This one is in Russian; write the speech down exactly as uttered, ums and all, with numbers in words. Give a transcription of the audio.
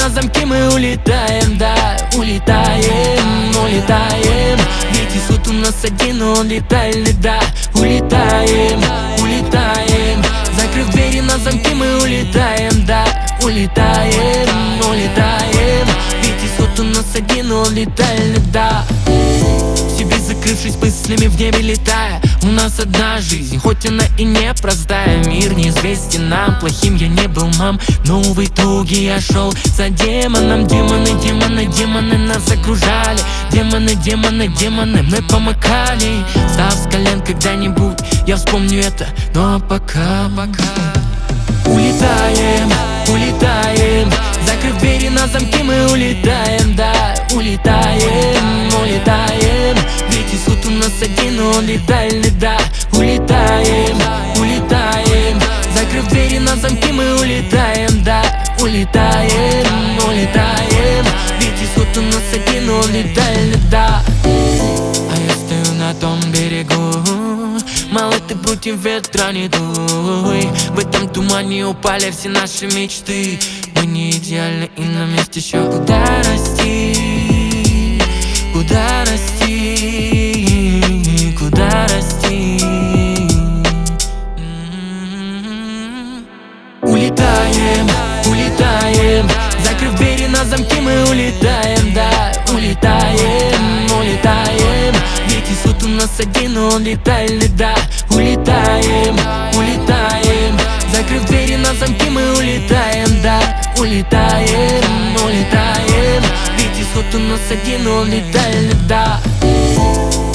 на замки, мы улетаем, да, улетаем, улетаем. Ведь исход у нас один, он летальный, да, улетаем, улетаем. Закрыв двери на замки, мы улетаем, да, улетаем, улетаем. Ведь исход у нас один, он летальный, да. В себе закрывшись мыслями, в небе летая. У нас одна жизнь, хоть она и непростая. Мир неизвестен нам, плохим я не был, мам. Но в итоге я шел за демоном. Демоны, демоны, демоны нас окружали. Демоны, демоны, демоны мной помыкали. Став с колен когда-нибудь, я вспомню это. Но пока, пока улетаем, улетаем. Закрыв двери на замки, мы улетаем, да, улетаем, улетаем. Ведь исход у нас один, он летальный, да, улетаем, улетаем. Закрыв двери на замки, мы улетаем, да, улетаем, улетаем. Ведь исход у нас один, он летальный, да. А я стою на том берегу, мало ты против ветра не дуй. В этом тумане упали все наши мечты. Мы не идеальны и нам есть еще куда расти, куда расти, куда расти. М-м-м. Улетаем, улетаем. Закрыв двери на замки, мы улетаем, да, улетаем, улетаем. Ведь исход у нас один, он летальный, да, улетаем, улетаем. Закрыв двери на замки, мы улетаем, да, улетаем, улетаем. Ведь исход у нас один, он летальный, да.